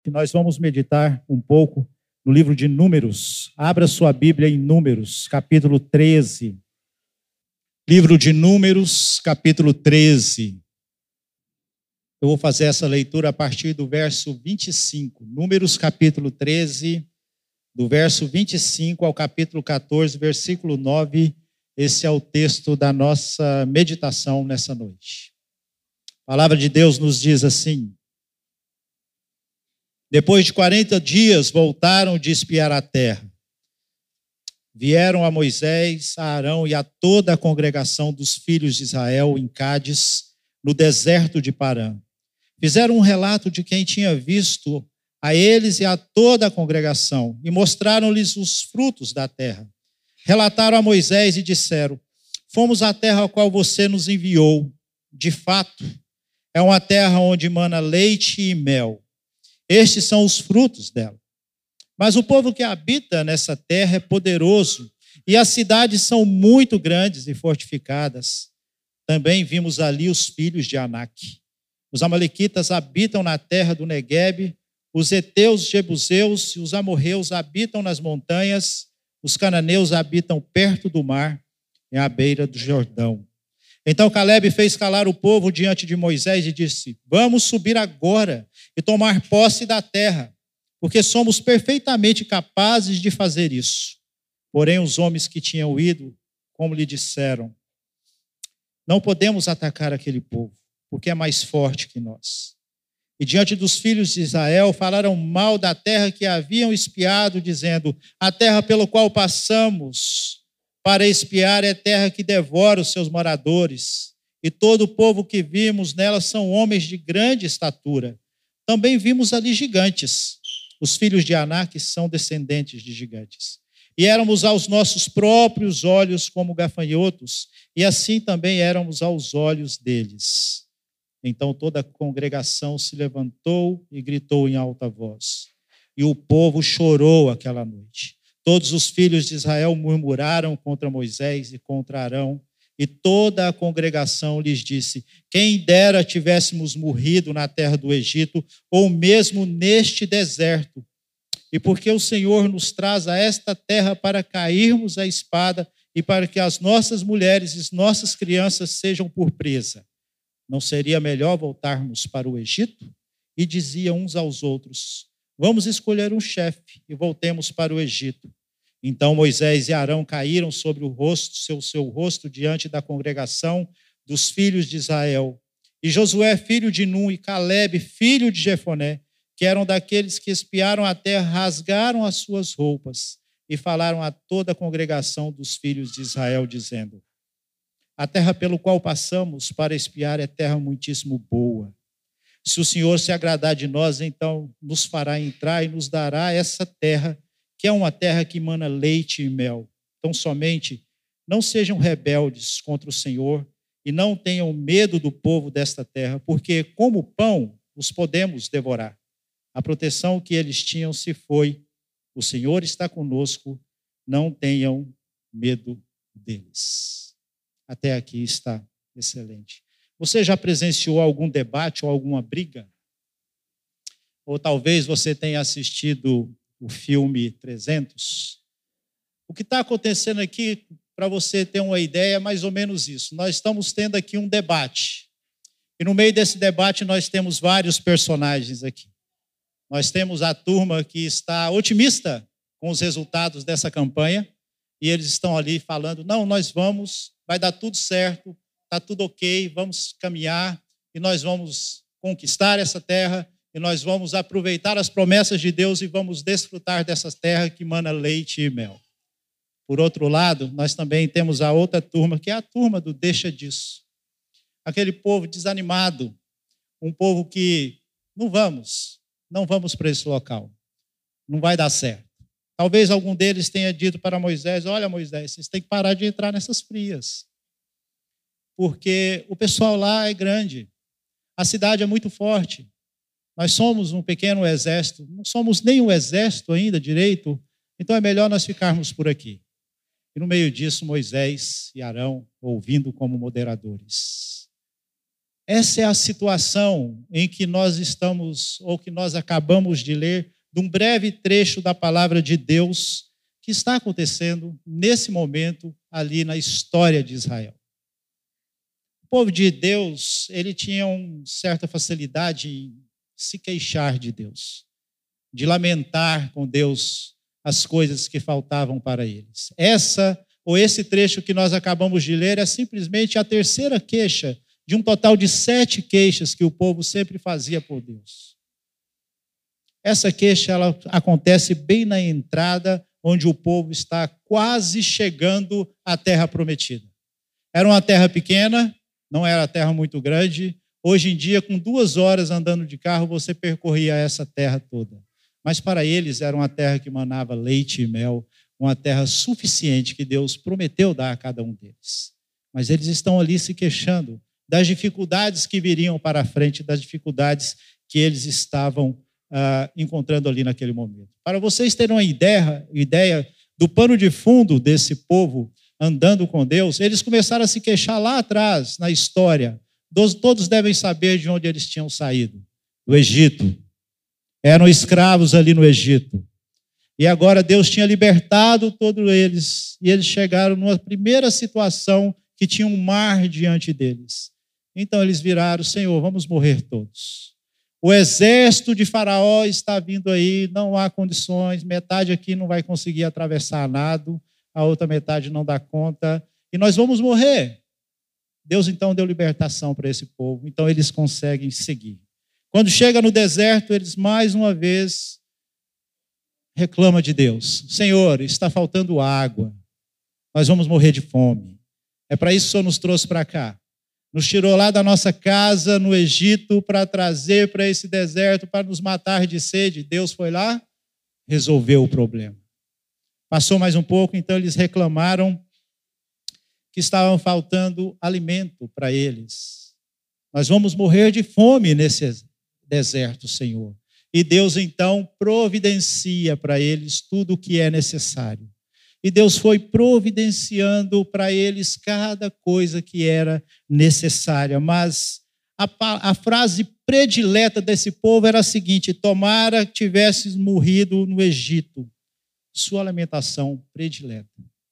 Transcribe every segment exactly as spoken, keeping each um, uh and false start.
que nós vamos meditar um pouco no livro de Números. Abra sua Bíblia em Números, capítulo treze. Livro de Números, capítulo treze. Eu vou fazer essa leitura a partir do verso vinte e cinco. Números, capítulo treze, do verso vinte e cinco ao capítulo quatorze, versículo nove. Esse é o texto da nossa meditação nessa noite. A palavra de Deus nos diz assim: depois de quarenta dias voltaram de espiar a terra. Vieram a Moisés, a Arão e a toda a congregação dos filhos de Israel em Cádiz, no deserto de Parã. Fizeram um relato de quem tinha visto a eles e a toda a congregação e mostraram-lhes os frutos da terra. Relataram a Moisés e disseram: fomos à terra a qual você nos enviou. De fato, é uma terra onde mana leite e mel. Estes são os frutos dela. Mas o povo que habita nessa terra é poderoso e as cidades são muito grandes e fortificadas. Também vimos ali os filhos de Anak. Os amalequitas habitam na terra do Neguebe, os heteus, jebuseus e os amorreus habitam nas montanhas, os cananeus habitam perto do mar, à beira do Jordão. Então Calebe fez calar o povo diante de Moisés e disse: vamos subir agora e tomar posse da terra, porque somos perfeitamente capazes de fazer isso. Porém, os homens que tinham ido, como lhe disseram, não podemos atacar aquele povo, porque é mais forte que nós. E diante dos filhos de Israel falaram mal da terra que haviam espiado, dizendo: a terra pelo qual passamos para espiar é terra que devora os seus moradores, e todo o povo que vimos nela são homens de grande estatura. Também vimos ali gigantes. Os filhos de Anak são descendentes de gigantes. E éramos aos nossos próprios olhos como gafanhotos, e assim também éramos aos olhos deles. Então toda a congregação se levantou e gritou em alta voz. E o povo chorou aquela noite. Todos os filhos de Israel murmuraram contra Moisés e contra Arão, e toda a congregação lhes disse: quem dera tivéssemos morrido na terra do Egito, ou mesmo neste deserto. E porque o Senhor nos traz a esta terra para cairmos à espada e para que as nossas mulheres e nossas crianças sejam por presa, não seria melhor voltarmos para o Egito? E diziam uns aos outros: vamos escolher um chefe e voltemos para o Egito. Então Moisés e Arão caíram sobre o rosto, seu, seu rosto diante da congregação dos filhos de Israel. E Josué, filho de Nun, e Calebe, filho de Jefoné, que eram daqueles que espiaram a terra, rasgaram as suas roupas e falaram a toda a congregação dos filhos de Israel, dizendo: a terra pelo qual passamos para espiar é terra muitíssimo boa. Se o Senhor se agradar de nós, então nos fará entrar e nos dará essa terra, que é uma terra que mana leite e mel. Então somente não sejam rebeldes contra o Senhor e não tenham medo do povo desta terra, porque como pão os podemos devorar. A proteção que eles tinham se foi. O Senhor está conosco, não tenham medo deles. Até aqui está excelente. Você já presenciou algum debate ou alguma briga? Ou talvez você tenha assistido o filme trezentos? O que está acontecendo aqui, para você ter uma ideia, é mais ou menos isso. Nós estamos tendo aqui um debate. E no meio desse debate nós temos vários personagens aqui. Nós temos a turma que está otimista com os resultados dessa campanha, e eles estão ali falando: não, nós vamos, vai dar tudo certo, está tudo ok, vamos caminhar, e nós vamos conquistar essa terra, e nós vamos aproveitar as promessas de Deus e vamos desfrutar dessa terra que mana leite e mel. Por outro lado, nós também temos a outra turma, que é a turma do deixa disso. Aquele povo desanimado, um povo que não vamos, não vamos para esse local, não vai dar certo. Talvez algum deles tenha dito para Moisés: olha, Moisés, vocês têm que parar de entrar nessas frias, porque o pessoal lá é grande, a cidade é muito forte, nós somos um pequeno exército, não somos nem um exército ainda direito, então é melhor nós ficarmos por aqui. E no meio disso, Moisés e Arão ouvindo como moderadores. Essa é a situação em que nós estamos, ou que nós acabamos de ler, de um breve trecho da palavra de Deus que está acontecendo nesse momento ali na história de Israel. O povo de Deus, ele tinha uma certa facilidade em se queixar de Deus, de lamentar com Deus as coisas que faltavam para eles. Essa, ou esse trecho que nós acabamos de ler, é simplesmente a terceira queixa de um total de sete queixas que o povo sempre fazia por Deus. Essa queixa, ela acontece bem na entrada, onde o povo está quase chegando à terra prometida. Era uma terra pequena, não era uma terra muito grande. Hoje em dia, com duas horas andando de carro, você percorria essa terra toda. Mas para eles era uma terra que manava leite e mel, uma terra suficiente que Deus prometeu dar a cada um deles. Mas eles estão ali se queixando das dificuldades que viriam para a frente, das dificuldades que eles estavam ah, encontrando ali naquele momento. Para vocês terem uma ideia, ideia do pano de fundo desse povo andando com Deus, eles começaram a se queixar lá atrás, na história. Todos devem saber de onde eles tinham saído, do Egito. Eram escravos ali no Egito. E agora Deus tinha libertado todos eles, e eles chegaram numa primeira situação que tinha um mar diante deles. Então eles viraram: Senhor, vamos morrer todos. O exército de Faraó está vindo aí, não há condições, metade aqui não vai conseguir atravessar nado, a outra metade não dá conta, e nós vamos morrer. Deus então deu libertação para esse povo, então eles conseguem seguir. Quando chega no deserto, eles mais uma vez reclamam de Deus: Senhor, está faltando água, nós vamos morrer de fome. É para isso que o Senhor nos trouxe para cá. Nos tirou lá da nossa casa no Egito para trazer para esse deserto, para nos matar de sede. Deus foi lá, resolveu o problema. Passou mais um pouco, então eles reclamaram que estavam faltando alimento para eles. Nós vamos morrer de fome nesse deserto, Senhor. E Deus então providencia para eles tudo o que é necessário. E Deus foi providenciando para eles cada coisa que era necessária. Mas a, a frase predileta desse povo era a seguinte: tomara que tivesses morrido no Egito. Sua lamentação predileta.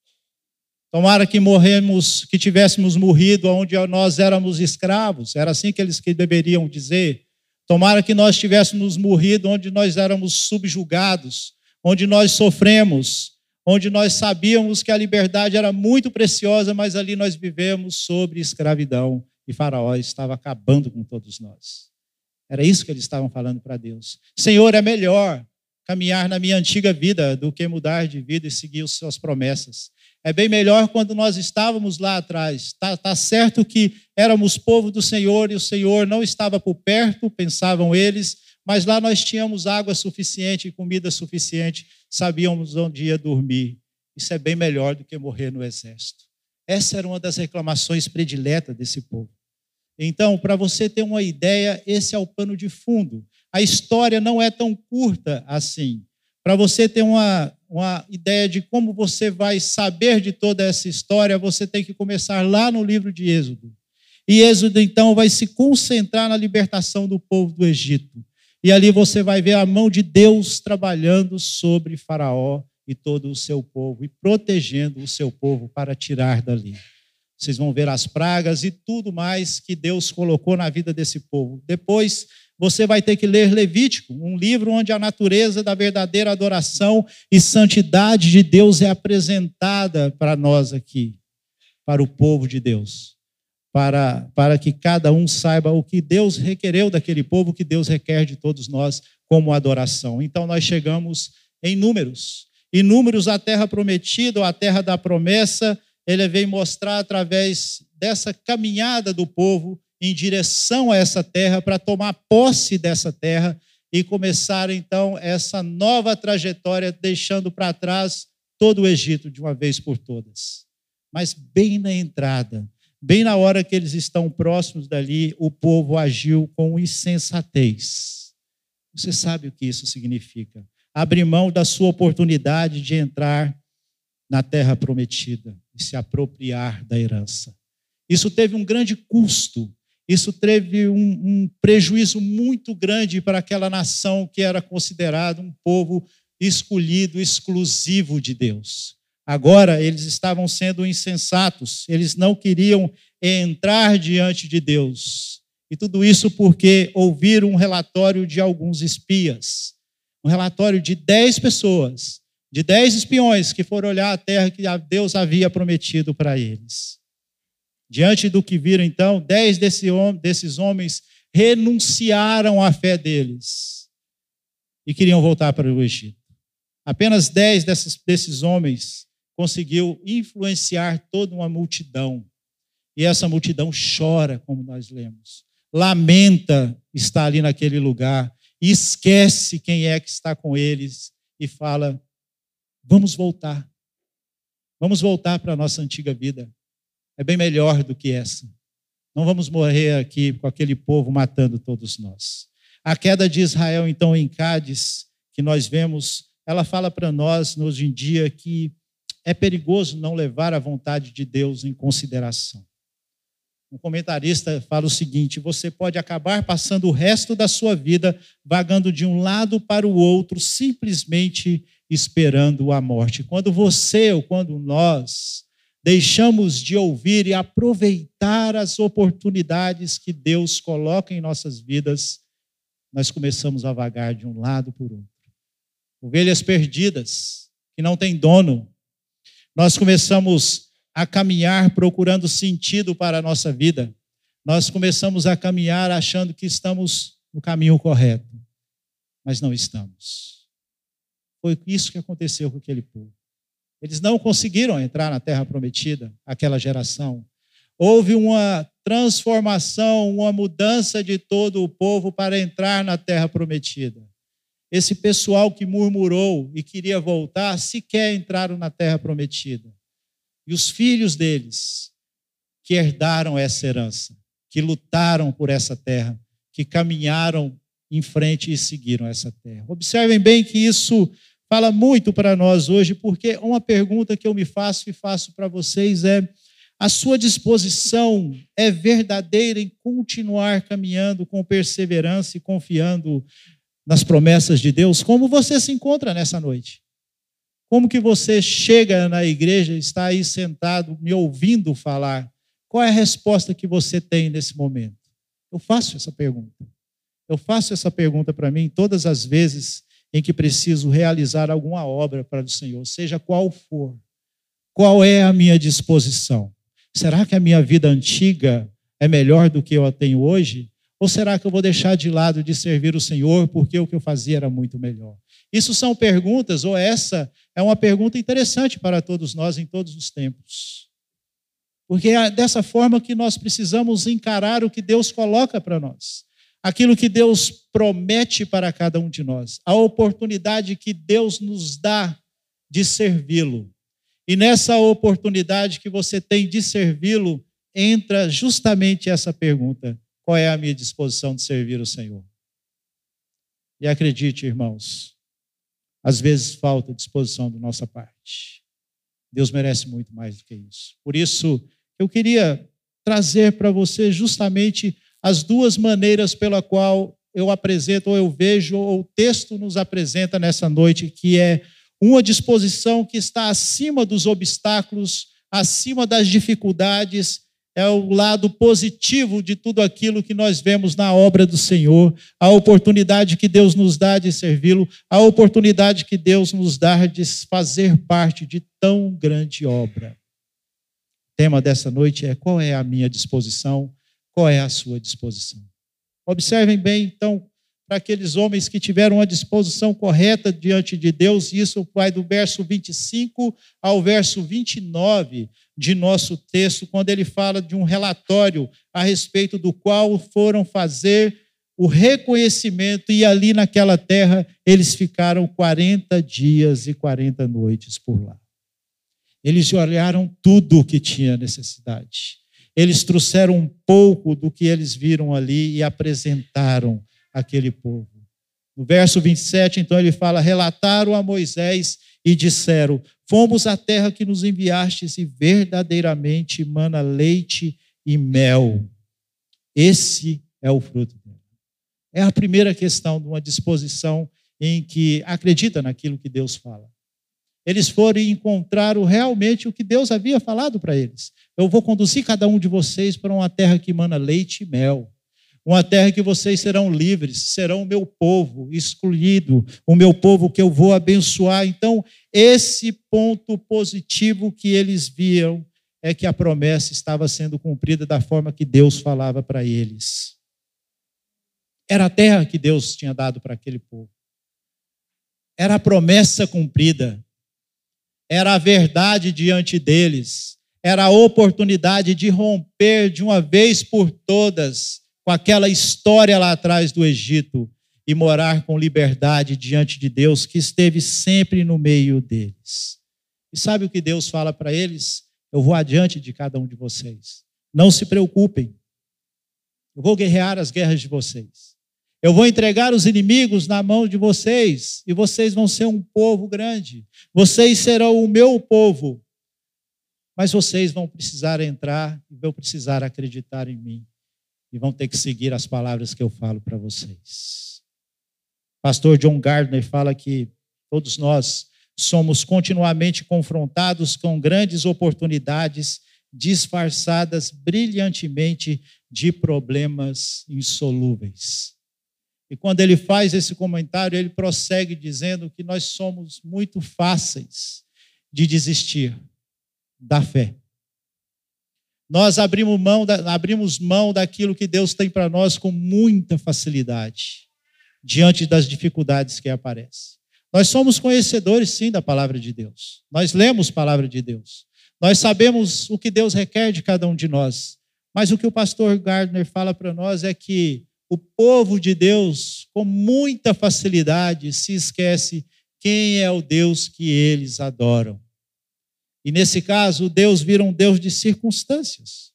Tomara que morremos, que tivéssemos morrido onde nós éramos escravos. Era assim que eles que deveriam dizer. Tomara que nós tivéssemos morrido onde nós éramos subjugados, onde nós sofremos, onde nós sabíamos que a liberdade era muito preciosa, mas ali nós vivemos sobre escravidão e Faraó estava acabando com todos nós. Era isso que eles estavam falando para Deus. Senhor, é melhor caminhar na minha antiga vida do que mudar de vida e seguir as suas promessas. É bem melhor quando nós estávamos lá atrás. Está tá certo que éramos povo do Senhor e o Senhor não estava por perto, pensavam eles, mas lá nós tínhamos água suficiente e comida suficiente, sabíamos onde ia dormir. Isso é bem melhor do que morrer no exército. Essa era uma das reclamações prediletas desse povo. Então, para você ter uma ideia, esse é o pano de fundo. A história não é tão curta assim. Para você ter uma, uma ideia de como você vai saber de toda essa história, você tem que começar lá no livro de Êxodo. E Êxodo, então, vai se concentrar na libertação do povo do Egito. E ali você vai ver a mão de Deus trabalhando sobre Faraó e todo o seu povo, e protegendo o seu povo para tirar dali. Vocês vão ver as pragas e tudo mais que Deus colocou na vida desse povo. Depois você vai ter que ler Levítico, um livro onde a natureza da verdadeira adoração e santidade de Deus é apresentada para nós aqui, para o povo de Deus, para, para que cada um saiba o que Deus requereu daquele povo, o que Deus requer de todos nós como adoração. Então nós chegamos em Números. E Números, a terra prometida, ou a terra da promessa, ele vem mostrar através dessa caminhada do povo em direção a essa terra, para tomar posse dessa terra e começar, então, essa nova trajetória, deixando para trás todo o Egito de uma vez por todas. Mas bem na entrada, bem na hora que eles estão próximos dali, o povo agiu com insensatez. Você sabe o que isso significa? Abrir mão da sua oportunidade de entrar na terra prometida e se apropriar da herança. Isso teve um grande custo. Isso teve um, um prejuízo muito grande para aquela nação que era considerada um povo escolhido, exclusivo de Deus. Agora, eles estavam sendo insensatos, eles não queriam entrar diante de Deus. E tudo isso porque ouviram um relatório de alguns espias, um relatório de dez pessoas, de dez espiões que foram olhar a terra que Deus havia prometido para eles. Diante do que viram, então, dez desses homens renunciaram à fé deles e queriam voltar para o Egito. Apenas dez desses, desses homens conseguiu influenciar toda uma multidão. E essa multidão chora, como nós lemos. Lamenta estar ali naquele lugar. E esquece quem é que está com eles e fala, vamos voltar. Vamos voltar para a nossa antiga vida. É bem melhor do que essa. Não vamos morrer aqui com aquele povo matando todos nós. A queda de Israel, então, em Cádiz, que nós vemos, ela fala para nós, hoje em dia, que é perigoso não levar a vontade de Deus em consideração. Um comentarista fala o seguinte, você pode acabar passando o resto da sua vida vagando de um lado para o outro, simplesmente esperando a morte. Quando você ou quando nós deixamos de ouvir e aproveitar as oportunidades que Deus coloca em nossas vidas, nós começamos a vagar de um lado para o outro. Ovelhas perdidas, que não têm dono. Nós começamos a caminhar procurando sentido para a nossa vida. Nós começamos a caminhar achando que estamos no caminho correto, mas não estamos. Foi isso que aconteceu com aquele povo. Eles não conseguiram entrar na terra prometida, aquela geração. Houve uma transformação, uma mudança de todo o povo para entrar na terra prometida. Esse pessoal que murmurou e queria voltar, sequer entraram na terra prometida. E os filhos deles, que herdaram essa herança, que lutaram por essa terra, que caminharam em frente e seguiram essa terra. Observem bem que isso fala muito para nós hoje, porque uma pergunta que eu me faço e faço para vocês é: a sua disposição é verdadeira em continuar caminhando com perseverança e confiando nas promessas de Deus? Como você se encontra nessa noite? Como que você chega na igreja, está aí sentado, me ouvindo falar? Qual é a resposta que você tem nesse momento? Eu faço essa pergunta. Eu faço essa pergunta para mim todas as vezes em que preciso realizar alguma obra para o Senhor, seja qual for. Qual é a minha disposição? Será que a minha vida antiga é melhor do que eu a tenho hoje? Ou será que eu vou deixar de lado de servir o Senhor porque o que eu fazia era muito melhor? Isso são perguntas, ou essa é uma pergunta interessante para todos nós em todos os tempos. Porque é dessa forma que nós precisamos encarar o que Deus coloca para nós. Aquilo que Deus promete para cada um de nós. A oportunidade que Deus nos dá de servi-lo. E nessa oportunidade que você tem de servi-lo, entra justamente essa pergunta: qual é a minha disposição de servir o Senhor? E acredite, irmãos, às vezes falta disposição da nossa parte. Deus merece muito mais do que isso. Por isso, eu queria trazer para você justamente as duas maneiras pela qual eu apresento, ou eu vejo, ou o texto nos apresenta nessa noite, que é uma disposição que está acima dos obstáculos, acima das dificuldades, é o lado positivo de tudo aquilo que nós vemos na obra do Senhor, a oportunidade que Deus nos dá de servi-lo, a oportunidade que Deus nos dá de fazer parte de tão grande obra. O tema dessa noite é: qual é a minha disposição? Qual é a sua disposição? Observem bem, então, para aqueles homens que tiveram uma disposição correta diante de Deus, e isso vai do verso vinte e cinco ao verso vinte e nove de nosso texto, quando ele fala de um relatório a respeito do qual foram fazer o reconhecimento, e ali naquela terra eles ficaram quarenta dias e quarenta noites por lá. Eles olharam tudo o que tinha necessidade. Eles trouxeram um pouco do que eles viram ali e apresentaram àquele povo. No verso vinte e sete, então, ele fala: relataram a Moisés e disseram: fomos à terra que nos enviastes e verdadeiramente mana leite e mel. esse é o fruto dela. É a primeira questão de uma disposição em que acredita naquilo que Deus fala. Eles foram e encontraram realmente o que Deus havia falado para eles. Eu vou conduzir cada um de vocês para uma terra que emana leite e mel. Uma terra que vocês serão livres, serão o meu povo escolhido, o meu povo que eu vou abençoar. Então, esse ponto positivo que eles viam é que a promessa estava sendo cumprida da forma que Deus falava para eles. Era a terra que Deus tinha dado para aquele povo. Era a promessa cumprida. Era a verdade diante deles. Era a oportunidade de romper de uma vez por todas com aquela história lá atrás do Egito e morar com liberdade diante de Deus, que esteve sempre no meio deles. E sabe o que Deus fala para eles? Eu vou adiante de cada um de vocês. Não se preocupem. Eu vou guerrear as guerras de vocês. Eu vou entregar os inimigos na mão de vocês e vocês vão ser um povo grande. Vocês serão o meu povo. Mas vocês vão precisar entrar e vão precisar acreditar em mim. E vão ter que seguir as palavras que eu falo para vocês. Pastor John Gardner fala que todos nós somos continuamente confrontados com grandes oportunidades disfarçadas brilhantemente de problemas insolúveis. E quando ele faz esse comentário, ele prossegue dizendo que nós somos muito fáceis de desistir da fé. Nós abrimos mão, da, abrimos mão daquilo que Deus tem para nós com muita facilidade, diante das dificuldades que aparecem. Nós somos conhecedores, sim, da palavra de Deus. Nós lemos a palavra de Deus. Nós sabemos o que Deus requer de cada um de nós. Mas o que o pastor Gardner fala para nós é que o povo de Deus, com muita facilidade, se esquece quem é o Deus que eles adoram. E nesse caso, o Deus vira um Deus de circunstâncias.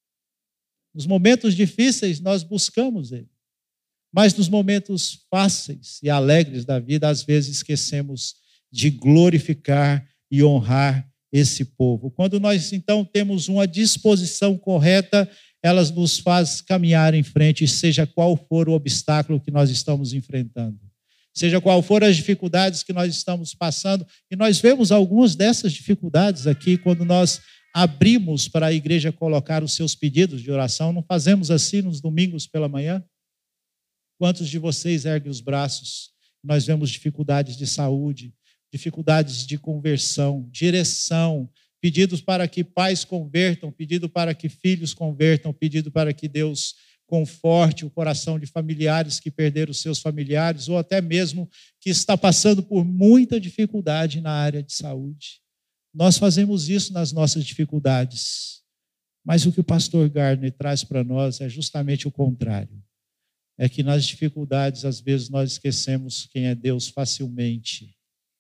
Nos momentos difíceis, nós buscamos Ele. Mas nos momentos fáceis e alegres da vida, às vezes esquecemos de glorificar e honrar esse povo. Quando nós, então, temos uma disposição correta, elas nos faz caminhar em frente, seja qual for o obstáculo que nós estamos enfrentando. Seja qual for as dificuldades que nós estamos passando, e nós vemos algumas dessas dificuldades aqui quando nós abrimos para a igreja colocar os seus pedidos de oração. Não fazemos assim nos domingos pela manhã? Quantos de vocês erguem os braços? Nós vemos dificuldades de saúde, dificuldades de conversão, direção, pedidos para que pais convertam, pedido para que filhos convertam, pedido para que Deus conforte o coração de familiares que perderam seus familiares, ou até mesmo que está passando por muita dificuldade na área de saúde. Nós fazemos isso nas nossas dificuldades. Mas o que o pastor Gardner traz para nós é justamente o contrário. É que nas dificuldades, às vezes, nós esquecemos quem é Deus facilmente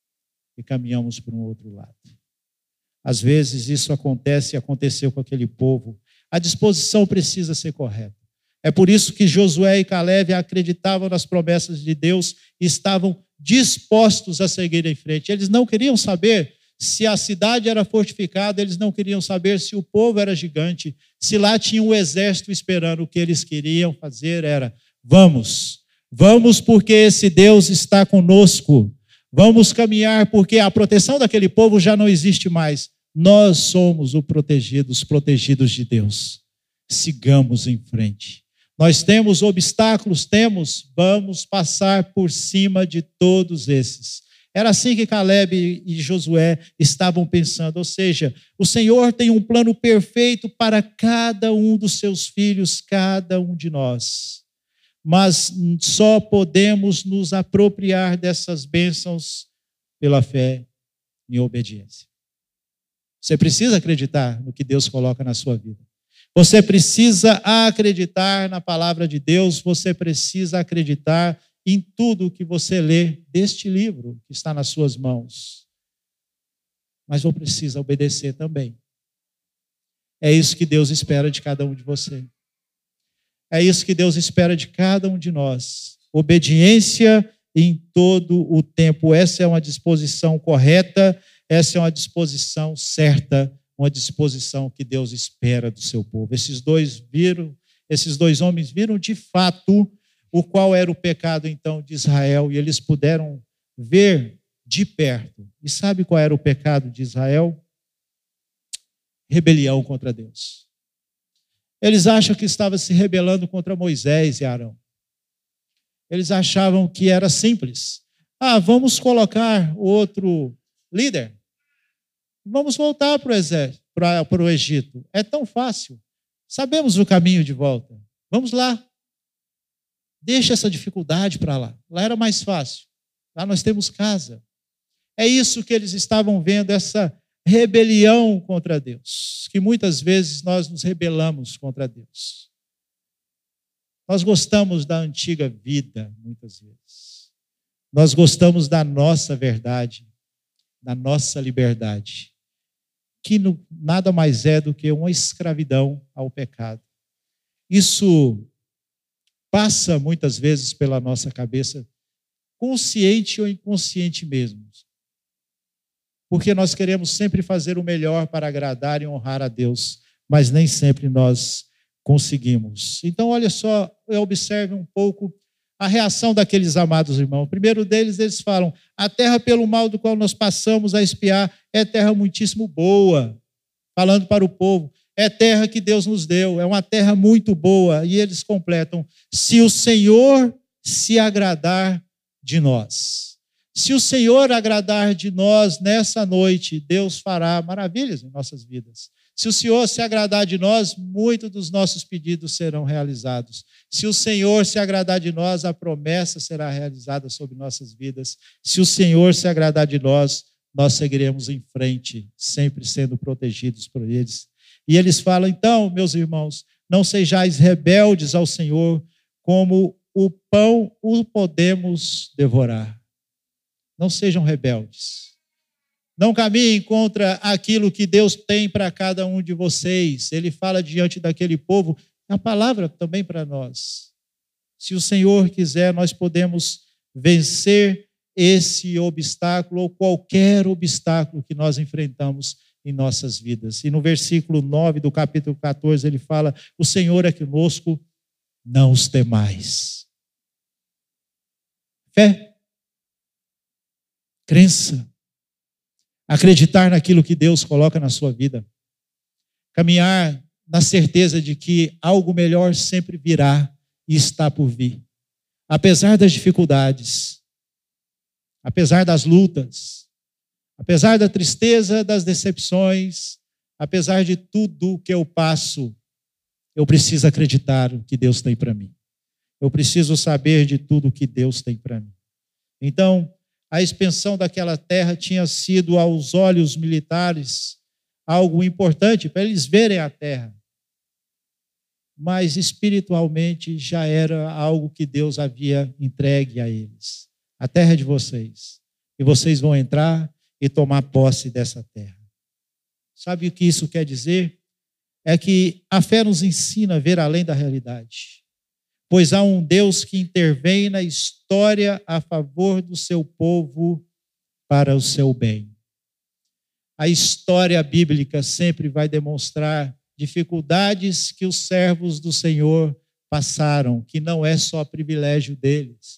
e caminhamos para um outro lado. Às vezes isso acontece e aconteceu com aquele povo. A disposição precisa ser correta. É por isso que Josué e Caleb acreditavam nas promessas de Deus e estavam dispostos a seguir em frente. Eles não queriam saber se a cidade era fortificada, eles não queriam saber se o povo era gigante, se lá tinha um exército esperando. O que eles queriam fazer era: vamos, vamos porque esse Deus está conosco. Vamos caminhar porque a proteção daquele povo já não existe mais. Nós somos os protegidos, os protegidos de Deus. Sigamos em frente. Nós temos obstáculos, temos, vamos passar por cima de todos esses. Era assim que Caleb e Josué estavam pensando, ou seja, o Senhor tem um plano perfeito para cada um dos seus filhos, cada um de nós. Mas só podemos nos apropriar dessas bênçãos pela fé e obediência. Você precisa acreditar no que Deus coloca na sua vida. Você precisa acreditar na palavra de Deus, você precisa acreditar em tudo que você lê deste livro que está nas suas mãos. Mas você precisa obedecer também. É isso que Deus espera de cada um de você. É isso que Deus espera de cada um de nós. Obediência em todo o tempo. Essa é uma disposição correta, essa é uma disposição certa, uma disposição que Deus espera do seu povo. Esses dois viram, esses dois homens viram de fato o qual era o pecado então de Israel e eles puderam ver de perto. E sabe qual era o pecado de Israel? Rebelião contra Deus. Eles acham que estava se rebelando contra Moisés e Arão. Eles achavam que era simples. Ah, vamos colocar outro líder. Vamos voltar para o exército, para, para o Egito. É tão fácil. Sabemos o caminho de volta. Vamos lá. Deixa essa dificuldade para lá. Lá era mais fácil. Lá nós temos casa. É isso que eles estavam vendo, essa rebelião contra Deus. Que muitas vezes nós nos rebelamos contra Deus. Nós gostamos da antiga vida, muitas vezes. Nós gostamos da nossa verdade, da nossa liberdade, que nada mais é do que uma escravidão ao pecado. Isso passa muitas vezes pela nossa cabeça, consciente ou inconsciente mesmo. Porque nós queremos sempre fazer o melhor para agradar e honrar a Deus, mas nem sempre nós conseguimos. Então, olha só, observe um pouco a reação daqueles amados irmãos. O primeiro deles, eles falam, a terra pelo mal do qual nós passamos a espiar é terra muitíssimo boa. Falando para o povo, é terra que Deus nos deu, é uma terra muito boa. E eles completam, se o Senhor se agradar de nós. Se o Senhor agradar de nós nessa noite, Deus fará maravilhas em nossas vidas. Se o Senhor se agradar de nós, muitos dos nossos pedidos serão realizados. Se o Senhor se agradar de nós, a promessa será realizada sobre nossas vidas. Se o Senhor se agradar de nós, nós seguiremos em frente, sempre sendo protegidos por eles. E eles falam, então, meus irmãos, não sejais rebeldes ao Senhor, como o pão o podemos devorar. Não sejam rebeldes. Não caminhem contra aquilo que Deus tem para cada um de vocês. Ele fala diante daquele povo, a palavra também para nós. Se o Senhor quiser, nós podemos vencer esse obstáculo ou qualquer obstáculo que nós enfrentamos em nossas vidas. E no versículo nove do capítulo quatorze, ele fala, o Senhor é conosco, não os temais. Fé, crença, acreditar naquilo que Deus coloca na sua vida, caminhar na certeza de que algo melhor sempre virá e está por vir. Apesar das dificuldades, apesar das lutas, apesar da tristeza, das decepções, apesar de tudo que eu passo, eu preciso acreditar no que Deus tem para mim. Eu preciso saber de tudo que Deus tem para mim. Então, a expansão daquela terra tinha sido, aos olhos militares, algo importante para eles verem a terra. Mas espiritualmente já era algo que Deus havia entregue a eles. A terra é de vocês. E vocês vão entrar e tomar posse dessa terra. Sabe o que isso quer dizer? É que a fé nos ensina a ver além da realidade. Pois há um Deus que intervém na história a favor do seu povo para o seu bem. A história bíblica sempre vai demonstrar dificuldades que os servos do Senhor passaram, que não é só privilégio deles.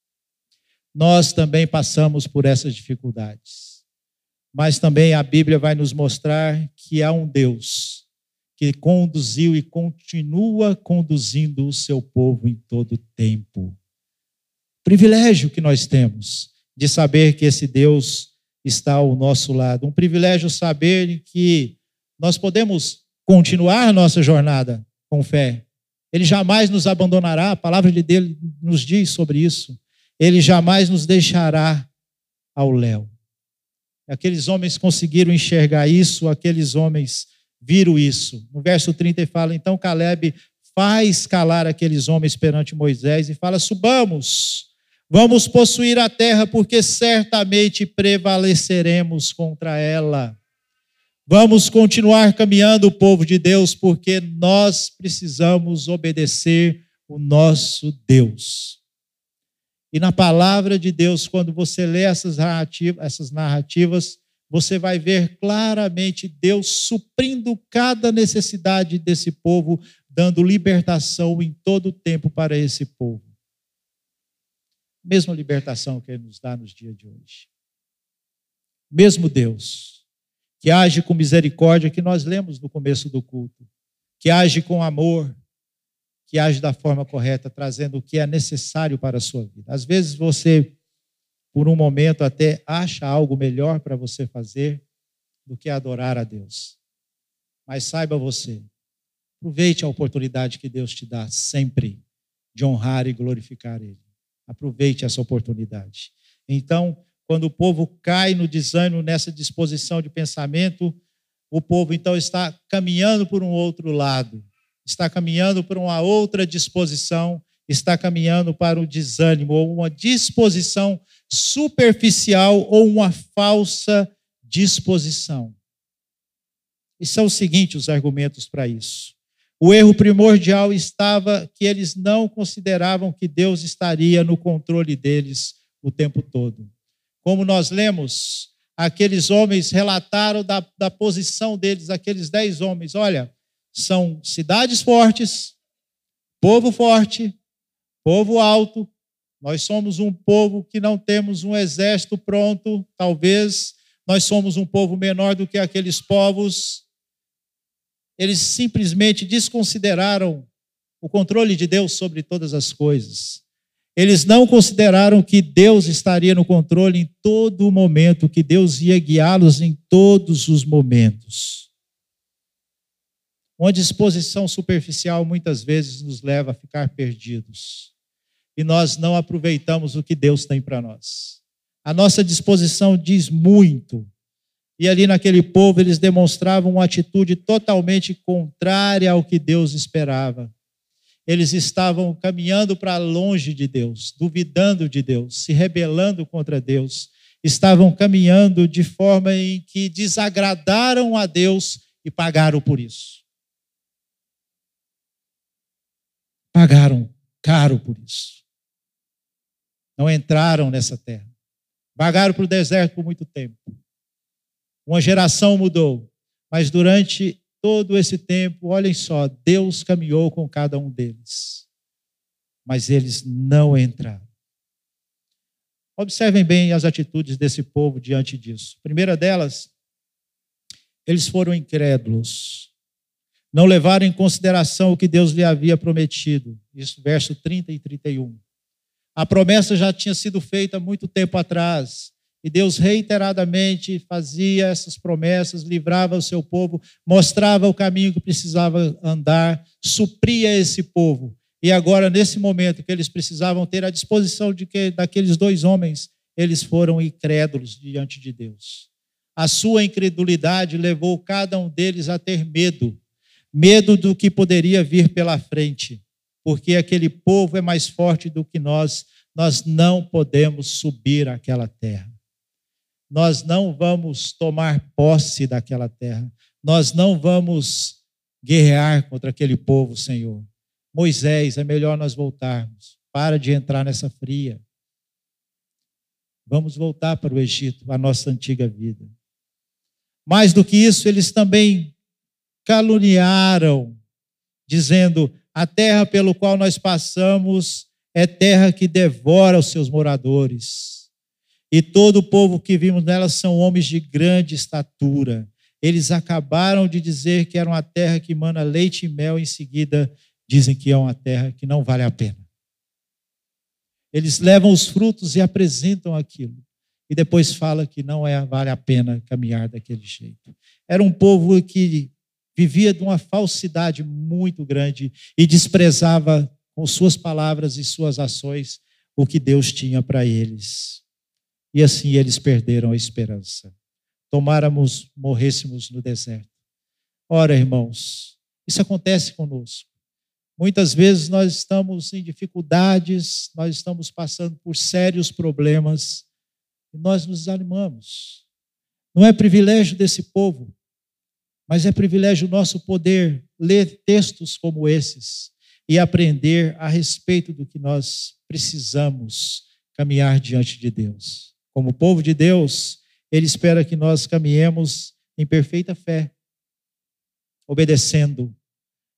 Nós também passamos por essas dificuldades. Mas também a Bíblia vai nos mostrar que há um Deus que conduziu e continua conduzindo o seu povo em todo o tempo. Privilégio que nós temos de saber que esse Deus está ao nosso lado. Um privilégio saber que nós podemos continuar nossa jornada com fé. Ele jamais nos abandonará, a palavra de Deus nos diz sobre isso. Ele jamais nos deixará ao léu. Aqueles homens conseguiram enxergar isso, aqueles homens viram isso. No verso trinta ele fala, então Caleb faz calar aqueles homens perante Moisés e fala, subamos, vamos possuir a terra, porque certamente prevaleceremos contra ela. Vamos continuar caminhando, o povo de Deus, porque nós precisamos obedecer o nosso Deus. E na palavra de Deus, quando você lê essas narrativas, essas narrativas, você vai ver claramente Deus suprindo cada necessidade desse povo, dando libertação em todo o tempo para esse povo. Mesma libertação que Ele nos dá nos dias de hoje. Mesmo Deus, que age com misericórdia, que nós lemos no começo do culto, que age com amor, que age da forma correta, trazendo o que é necessário para a sua vida. Às vezes você, por um momento, até acha algo melhor para você fazer do que adorar a Deus. Mas saiba você, aproveite a oportunidade que Deus te dá sempre de honrar e glorificar Ele. Aproveite essa oportunidade. Então, quando o povo cai no desânimo, nessa disposição de pensamento, o povo então está caminhando por um outro lado, está caminhando por uma outra disposição, está caminhando para o desânimo, ou uma disposição superficial, ou uma falsa disposição. E são os seguintes os argumentos para isso. O erro primordial estava que eles não consideravam que Deus estaria no controle deles o tempo todo. Como nós lemos, aqueles homens relataram da, da posição deles, aqueles dez homens, olha, são cidades fortes, povo forte, povo alto, nós somos um povo que não temos um exército pronto, talvez nós somos um povo menor do que aqueles povos. Eles simplesmente desconsideraram o controle de Deus sobre todas as coisas. Eles não consideraram que Deus estaria no controle em todo o momento, que Deus ia guiá-los em todos os momentos. Uma disposição superficial muitas vezes nos leva a ficar perdidos. E nós não aproveitamos o que Deus tem para nós. A nossa disposição diz muito. E ali naquele povo eles demonstravam uma atitude totalmente contrária ao que Deus esperava. Eles estavam caminhando para longe de Deus, duvidando de Deus, se rebelando contra Deus. Estavam caminhando de forma em que desagradaram a Deus e pagaram por isso. Pagaram caro por isso. Não entraram nessa terra. Vagaram para o deserto por muito tempo. Uma geração mudou, mas durante todo esse tempo, olhem só, Deus caminhou com cada um deles, mas eles não entraram. Observem bem as atitudes desse povo diante disso. A primeira delas, eles foram incrédulos, não levaram em consideração o que Deus lhe havia prometido. Isso, verso trinta e trinta e um. A promessa já tinha sido feita muito tempo atrás, e Deus reiteradamente fazia essas promessas, livrava o seu povo, mostrava o caminho que precisava andar, supria esse povo. E agora, nesse momento que eles precisavam ter a disposição de que, daqueles dois homens, eles foram incrédulos diante de Deus. A sua incredulidade levou cada um deles a ter medo, medo do que poderia vir pela frente, porque aquele povo é mais forte do que nós, nós não podemos subir àquela terra. Nós não vamos tomar posse daquela terra. Nós não vamos guerrear contra aquele povo, Senhor. Moisés, é melhor nós voltarmos. Para de entrar nessa fria. Vamos voltar para o Egito, a nossa antiga vida. Mais do que isso, eles também caluniaram, dizendo: a terra pelo qual nós passamos é terra que devora os seus moradores. E todo o povo que vimos nela são homens de grande estatura. Eles acabaram de dizer que era uma terra que mana leite e mel, em seguida dizem que é uma terra que não vale a pena. Eles levam os frutos e apresentam aquilo. E depois fala que não é, vale a pena caminhar daquele jeito. Era um povo que vivia de uma falsidade muito grande e desprezava com suas palavras e suas ações o que Deus tinha para eles. E assim eles perderam a esperança. Tomáramos, morrêssemos no deserto. Ora, irmãos, isso acontece conosco. Muitas vezes nós estamos em dificuldades, nós estamos passando por sérios problemas e nós nos desanimamos. Não é privilégio desse povo, mas é privilégio nosso poder ler textos como esses e aprender a respeito do que nós precisamos caminhar diante de Deus. Como povo de Deus, Ele espera que nós caminhemos em perfeita fé, obedecendo.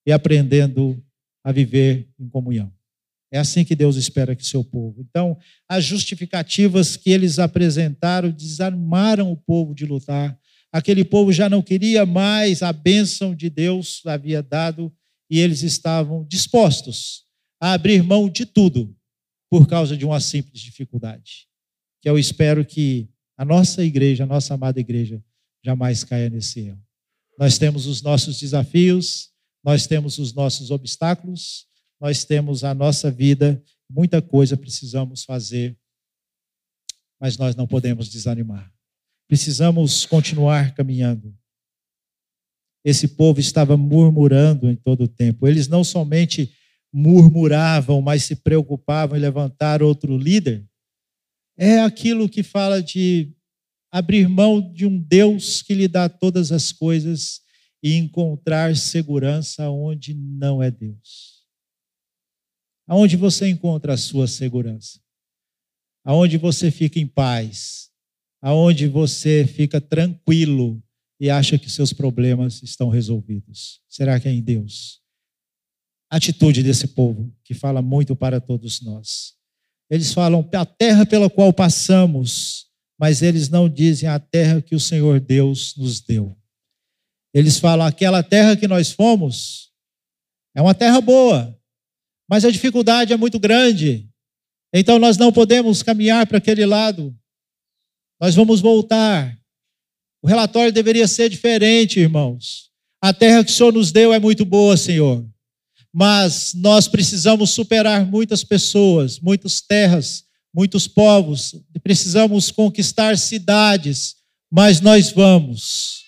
e aprendendo a viver em comunhão. É assim que Deus espera que seu povo. Então, as justificativas que eles apresentaram desarmaram o povo de lutar. Aquele povo já não queria mais a bênção de Deus havia dado e eles estavam dispostos a abrir mão de tudo por causa de uma simples dificuldade. Que eu espero que a nossa igreja, a nossa amada igreja, jamais caia nesse erro. Nós temos os nossos desafios, nós temos os nossos obstáculos, nós temos a nossa vida, muita coisa precisamos fazer, mas nós não podemos desanimar. Precisamos continuar caminhando. Esse povo estava murmurando em todo o tempo. Eles não somente murmuravam, mas se preocupavam em levantar outro líder. É aquilo que fala de abrir mão de um Deus que lhe dá todas as coisas e encontrar segurança onde não é Deus. Aonde você encontra a sua segurança? Aonde você fica em paz? Aonde você fica tranquilo e acha que seus problemas estão resolvidos? Será que é em Deus? A atitude desse povo, que fala muito para todos nós. Eles falam a terra pela qual passamos, mas eles não dizem a terra que o Senhor Deus nos deu. Eles falam, aquela terra que nós fomos é uma terra boa, mas a dificuldade é muito grande. Então nós não podemos caminhar para aquele lado. Nós vamos voltar. O relatório deveria ser diferente, irmãos. A terra que o Senhor nos deu é muito boa, Senhor. Mas nós precisamos superar muitas pessoas, muitas terras, muitos povos. Precisamos conquistar cidades, mas nós vamos.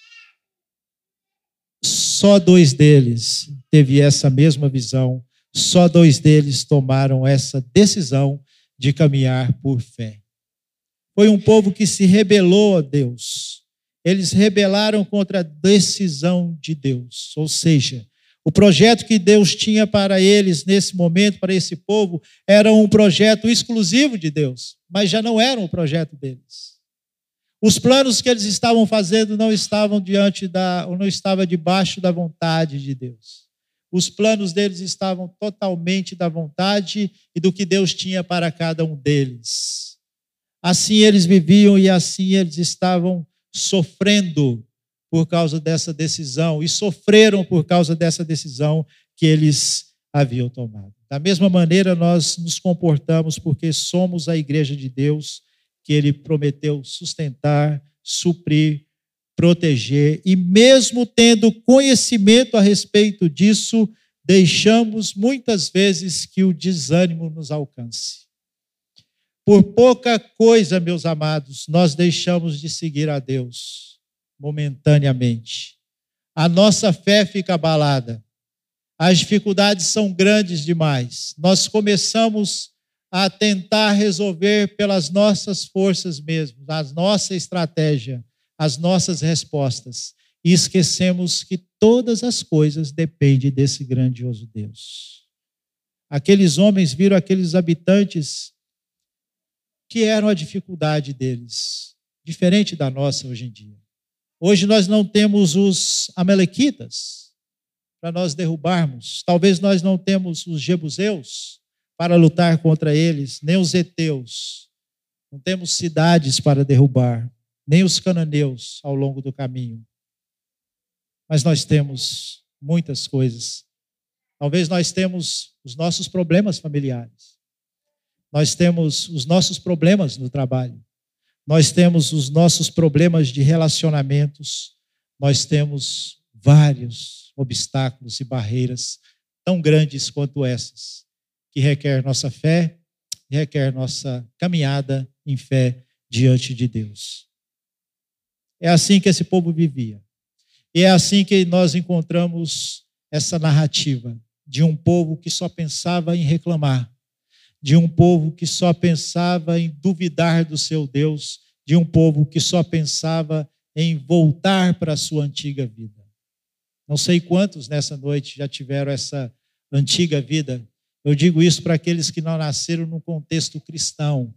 Só dois deles teve essa mesma visão. Só dois deles tomaram essa decisão de caminhar por fé. Foi um povo que se rebelou a Deus. Eles rebelaram contra a decisão de Deus. Ou seja, o projeto que Deus tinha para eles nesse momento, para esse povo, era um projeto exclusivo de Deus, mas já não era um projeto deles. Os planos que eles estavam fazendo não estavam diante da, ou não estava debaixo da vontade de Deus. Os planos deles estavam totalmente da vontade e do que Deus tinha para cada um deles. Assim eles viviam e assim eles estavam sofrendo por causa dessa decisão e sofreram por causa dessa decisão que eles haviam tomado. Da mesma maneira, nós nos comportamos porque somos a igreja de Deus que Ele prometeu sustentar, suprir, proteger, e mesmo tendo conhecimento a respeito disso, deixamos muitas vezes que o desânimo nos alcance. Por pouca coisa, meus amados, nós deixamos de seguir a Deus momentaneamente. A nossa fé fica abalada. As dificuldades são grandes demais. Nós começamos a tentar resolver pelas nossas forças mesmo, a nossa estratégia, as nossas respostas. E esquecemos que todas as coisas dependem desse grandioso Deus. Aqueles homens viram aqueles habitantes que eram a dificuldade deles, diferente da nossa hoje em dia. Hoje nós não temos os amalequitas para nós derrubarmos. Talvez nós não temos os jebuseus para lutar contra eles, nem os heteus. Não temos cidades para derrubar, nem os cananeus ao longo do caminho. Mas nós temos muitas coisas. Talvez nós temos os nossos problemas familiares. Nós temos os nossos problemas no trabalho. Nós temos os nossos problemas de relacionamentos. Nós temos vários obstáculos e barreiras tão grandes quanto essas, que requer nossa fé, requer nossa caminhada em fé diante de Deus. É assim que esse povo vivia. E é assim que nós encontramos essa narrativa de um povo que só pensava em reclamar, de um povo que só pensava em duvidar do seu Deus, de um povo que só pensava em voltar para a sua antiga vida. Não sei quantos nessa noite já tiveram essa antiga vida. Eu digo isso para aqueles que não nasceram no contexto cristão.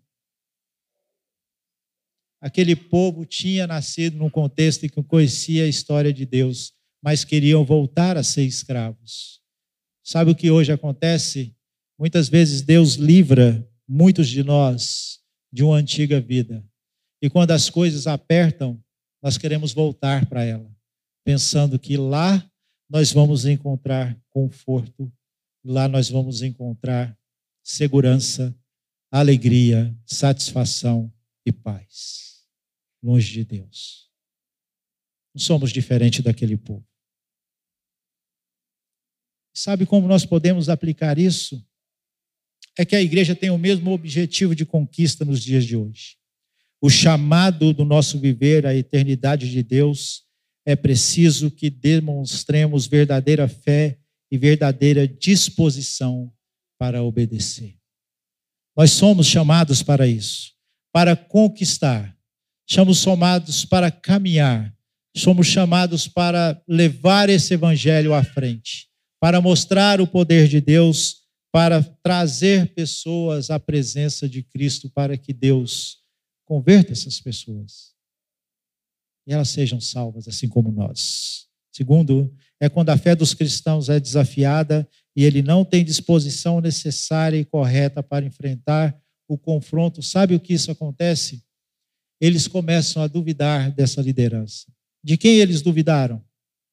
Aquele povo tinha nascido num contexto em que conhecia a história de Deus, mas queriam voltar a ser escravos. Sabe o que hoje acontece? Muitas vezes Deus livra muitos de nós de uma antiga vida. E quando as coisas apertam, nós queremos voltar para ela, pensando que lá nós vamos encontrar conforto, lá nós vamos encontrar segurança, alegria, satisfação e paz. Longe de Deus. Não somos diferentes daquele povo. Sabe como nós podemos aplicar isso? É que a igreja tem o mesmo objetivo de conquista nos dias de hoje. O chamado do nosso viver à eternidade de Deus é preciso que demonstremos verdadeira fé e verdadeira disposição para obedecer. Nós somos chamados para isso, para conquistar. Somos chamados para caminhar. Somos chamados para levar esse evangelho à frente, para mostrar o poder de Deus, para trazer pessoas à presença de Cristo, para que Deus converta essas pessoas e elas sejam salvas, assim como nós. Segundo, é quando a fé dos cristãos é desafiada e ele não tem disposição necessária e correta para enfrentar o confronto. Sabe o que isso acontece? Eles começam a duvidar dessa liderança. De quem eles duvidaram?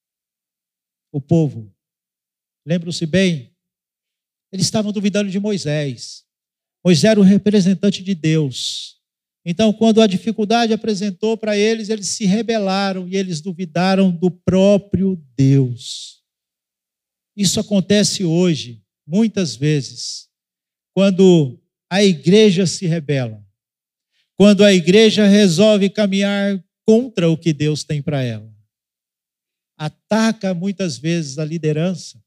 O povo. Lembram-se bem? Eles estavam duvidando de Moisés. Moisés era o representante de Deus. Então, quando a dificuldade apresentou para eles, eles se rebelaram e eles duvidaram do próprio Deus. Isso acontece hoje, muitas vezes, quando a igreja se rebela, quando a igreja resolve caminhar contra o que Deus tem para ela. Ataca muitas vezes a liderança,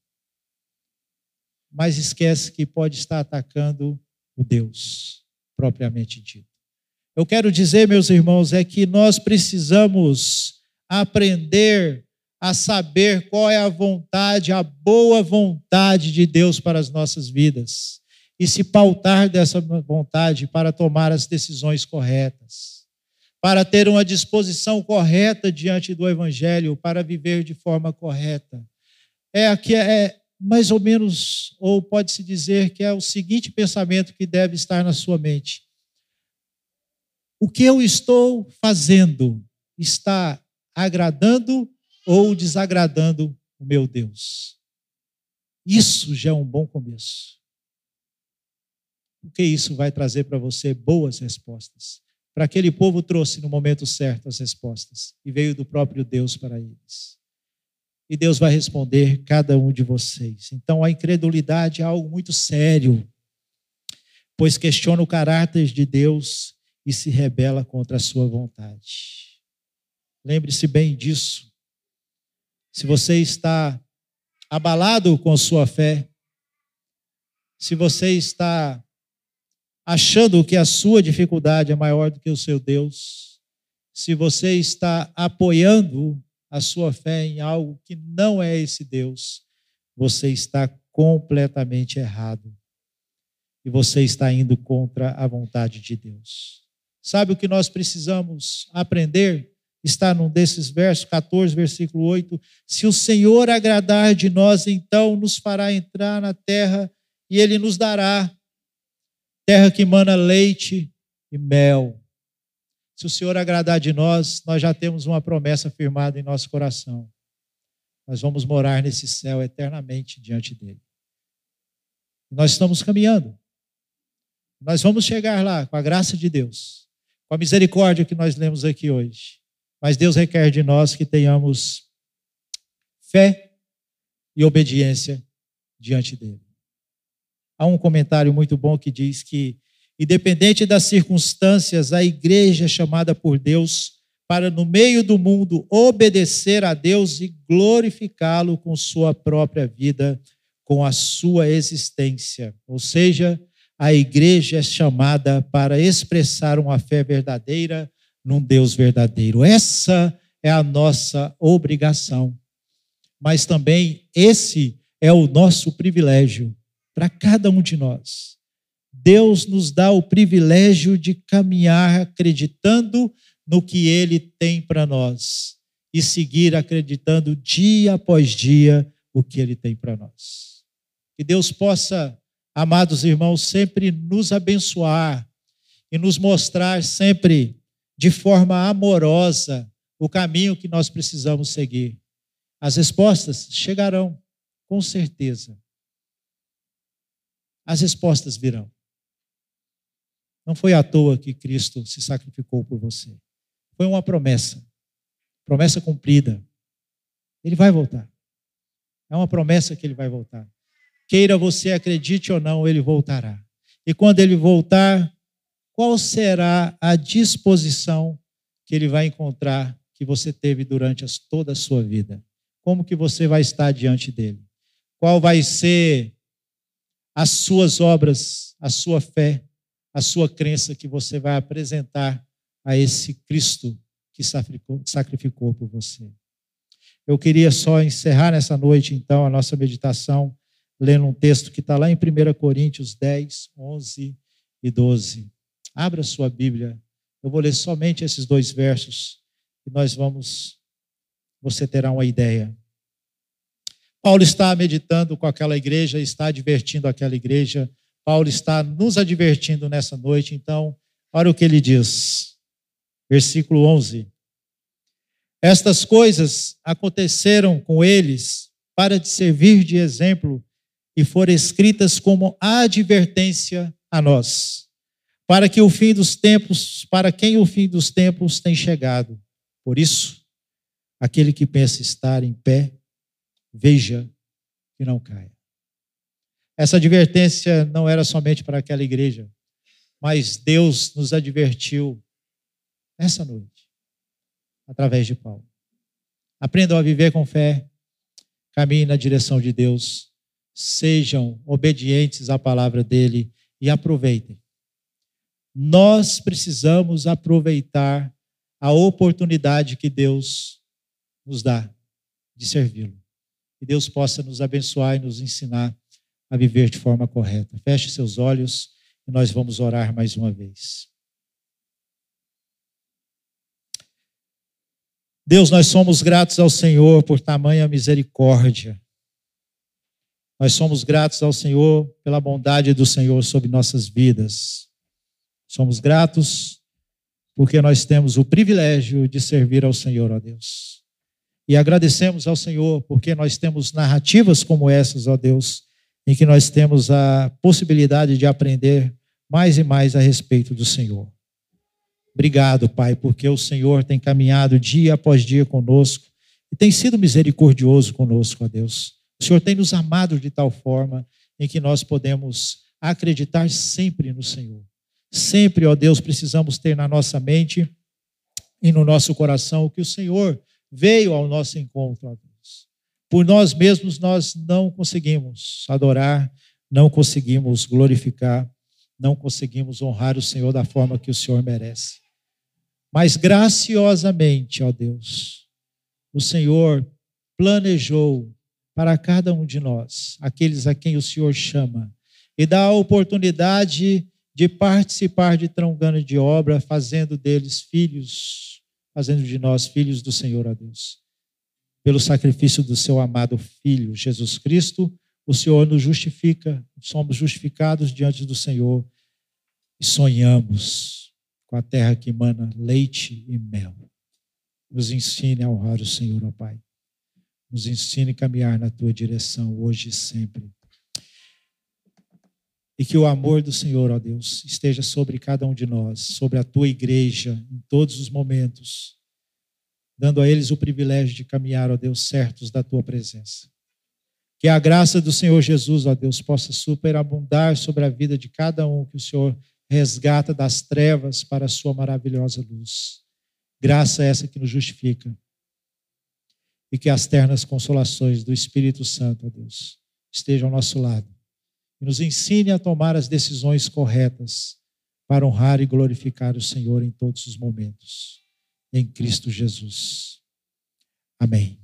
mas esquece que pode estar atacando o Deus propriamente dito. Eu quero dizer, meus irmãos, é que nós precisamos aprender a saber qual é a vontade, a boa vontade de Deus para as nossas vidas e se pautar dessa vontade para tomar as decisões corretas, para ter uma disposição correta diante do Evangelho, para viver de forma correta. É aqui é mais ou menos, ou pode-se dizer que é o seguinte pensamento que deve estar na sua mente. O que eu estou fazendo está agradando ou desagradando o meu Deus? Isso já é um bom começo. Porque isso vai trazer para você boas respostas. Para aquele povo trouxe no momento certo as respostas e veio do próprio Deus para eles. E Deus vai responder cada um de vocês. Então a incredulidade é algo muito sério, pois questiona o caráter de Deus e se rebela contra a sua vontade. Lembre-se bem disso. Se você está abalado com sua fé, se você está achando que a sua dificuldade é maior do que o seu Deus, se você está apoiando a sua fé em algo que não é esse Deus, você está completamente errado. E você está indo contra a vontade de Deus. Sabe o que nós precisamos aprender? Está num desses versos, catorze, versículo oito. Se o Senhor agradar de nós, então nos fará entrar na terra e Ele nos dará terra que mana leite e mel. Se o Senhor agradar de nós, nós já temos uma promessa firmada em nosso coração. Nós vamos morar nesse céu eternamente diante dele. Nós estamos caminhando. Nós vamos chegar lá com a graça de Deus, com a misericórdia que nós lemos aqui hoje. Mas Deus requer de nós que tenhamos fé e obediência diante dele. Há um comentário muito bom que diz que, independente das circunstâncias, a igreja é chamada por Deus para, no meio do mundo, obedecer a Deus e glorificá-lo com sua própria vida, com a sua existência. Ou seja, a igreja é chamada para expressar uma fé verdadeira num Deus verdadeiro. Essa é a nossa obrigação. Mas também esse é o nosso privilégio para cada um de nós. Deus nos dá o privilégio de caminhar acreditando no que Ele tem para nós e seguir acreditando dia após dia o que Ele tem para nós. Que Deus possa, amados irmãos, sempre nos abençoar e nos mostrar sempre de forma amorosa o caminho que nós precisamos seguir. As respostas chegarão, com certeza. As respostas virão. Não foi à toa que Cristo se sacrificou por você. Foi uma promessa. Promessa cumprida. Ele vai voltar. É uma promessa que ele vai voltar. Queira você acredite ou não, ele voltará. E quando ele voltar, qual será a disposição que ele vai encontrar que você teve durante toda a sua vida? Como que você vai estar diante dele? Qual vai ser as suas obras, a sua fé, a sua crença que você vai apresentar a esse Cristo que sacrificou, sacrificou por você? Eu queria só encerrar nessa noite, então, a nossa meditação, lendo um texto que está lá em primeira Coríntios dez, onze e doze. Abra sua Bíblia. Eu vou ler somente esses dois versos e nós vamos, você terá uma ideia. Paulo está meditando com aquela igreja, está advertindo aquela igreja. Paulo está nos advertindo nessa noite. Então, olha o que ele diz. Versículo onze. Estas coisas aconteceram com eles para te servir de exemplo e foram escritas como advertência a nós, para que o fim dos tempos, para quem o fim dos tempos tem chegado. Por isso, aquele que pensa estar em pé, veja que não caia. Essa advertência não era somente para aquela igreja, mas Deus nos advertiu essa noite, através de Paulo. Aprendam a viver com fé, caminhem na direção de Deus, sejam obedientes à palavra dele e aproveitem. Nós precisamos aproveitar a oportunidade que Deus nos dá de servi-lo. Que Deus possa nos abençoar e nos ensinar a viver de forma correta. Feche seus olhos e nós vamos orar mais uma vez. Deus, nós somos gratos ao Senhor por tamanha misericórdia. Nós somos gratos ao Senhor pela bondade do Senhor sobre nossas vidas. Somos gratos porque nós temos o privilégio de servir ao Senhor, ó Deus. E agradecemos ao Senhor porque nós temos narrativas como essas, ó Deus, em que nós temos a possibilidade de aprender mais e mais a respeito do Senhor. Obrigado, Pai, porque o Senhor tem caminhado dia após dia conosco e tem sido misericordioso conosco, ó Deus. O Senhor tem nos amado de tal forma em que nós podemos acreditar sempre no Senhor. Sempre, ó Deus, precisamos ter na nossa mente e no nosso coração que o Senhor veio ao nosso encontro, ó Deus. Por nós mesmos nós não conseguimos adorar, não conseguimos glorificar, não conseguimos honrar o Senhor da forma que o Senhor merece. Mas graciosamente, ó Deus, o Senhor planejou para cada um de nós, aqueles a quem o Senhor chama, e dá a oportunidade de participar de tão grande obra, fazendo deles filhos, fazendo de nós filhos do Senhor, ó Deus. Pelo sacrifício do seu amado Filho, Jesus Cristo, o Senhor nos justifica, somos justificados diante do Senhor e sonhamos com a terra que emana leite e mel. Nos ensine a honrar o Senhor, ó Pai. Nos ensine a caminhar na tua direção hoje e sempre. E que o amor do Senhor, ó Deus, esteja sobre cada um de nós, sobre a tua igreja, em todos os momentos, dando a eles o privilégio de caminhar, ó Deus, certos da tua presença. Que a graça do Senhor Jesus, ó Deus, possa superabundar sobre a vida de cada um que o Senhor resgata das trevas para a sua maravilhosa luz. Graça essa que nos justifica. E que as ternas consolações do Espírito Santo, ó Deus, estejam ao nosso lado. E nos ensine a tomar as decisões corretas para honrar e glorificar o Senhor em todos os momentos. Em Cristo Jesus. Amém.